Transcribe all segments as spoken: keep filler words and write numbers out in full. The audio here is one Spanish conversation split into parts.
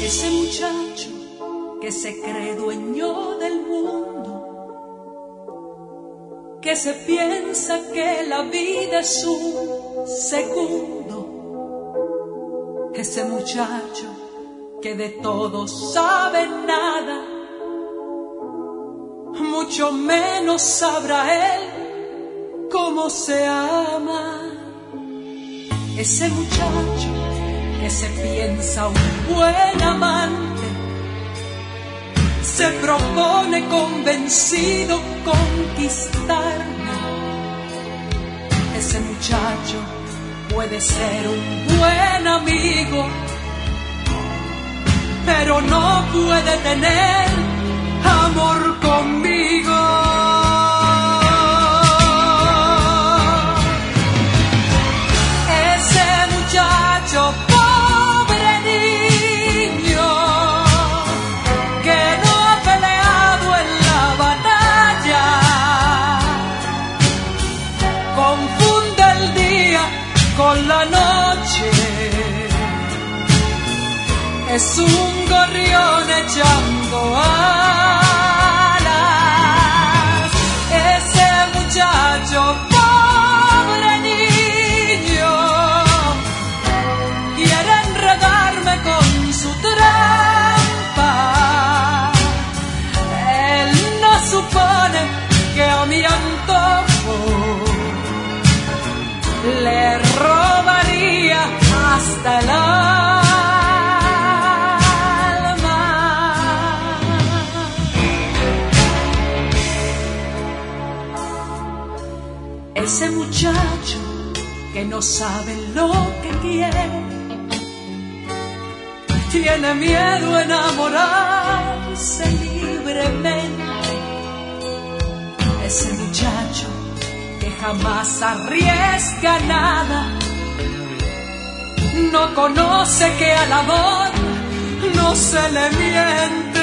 Ese muchacho que se cree dueño del mundo, que se piensa que la vida es un segundo. Ese muchacho que de todo sabe nada, mucho menos sabrá él cómo se ama. Ese muchacho que se piensa un buen amante, se propone convencido conquistarme. Ese muchacho puede ser un buen amigo, pero no puede tener amor conmigo. Ese muchacho pobre niño que no ha peleado en la batalla, confunde el día con la noche. Es un gorrión echando alas. Ese muchacho pobre niño quiere enredarme con su trampa. Él no supone que a mi antojo le robaría hasta el alma. Ese muchacho que no sabe lo que quiere, tiene miedo a enamorarse libremente. Ese muchacho que jamás arriesga nada, no conoce que al amor no se le miente.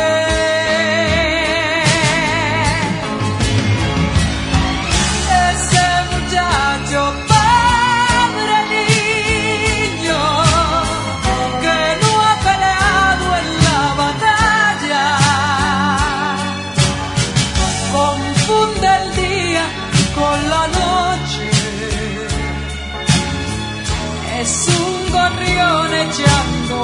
Muchacho pobre niño que no ha peleado en la batalla, confunde el día con la noche. Es un gorrión echando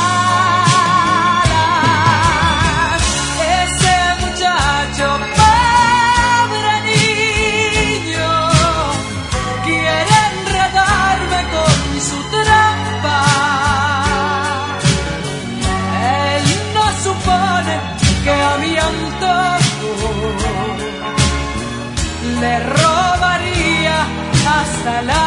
alas. Ese muchacho le robaría hasta la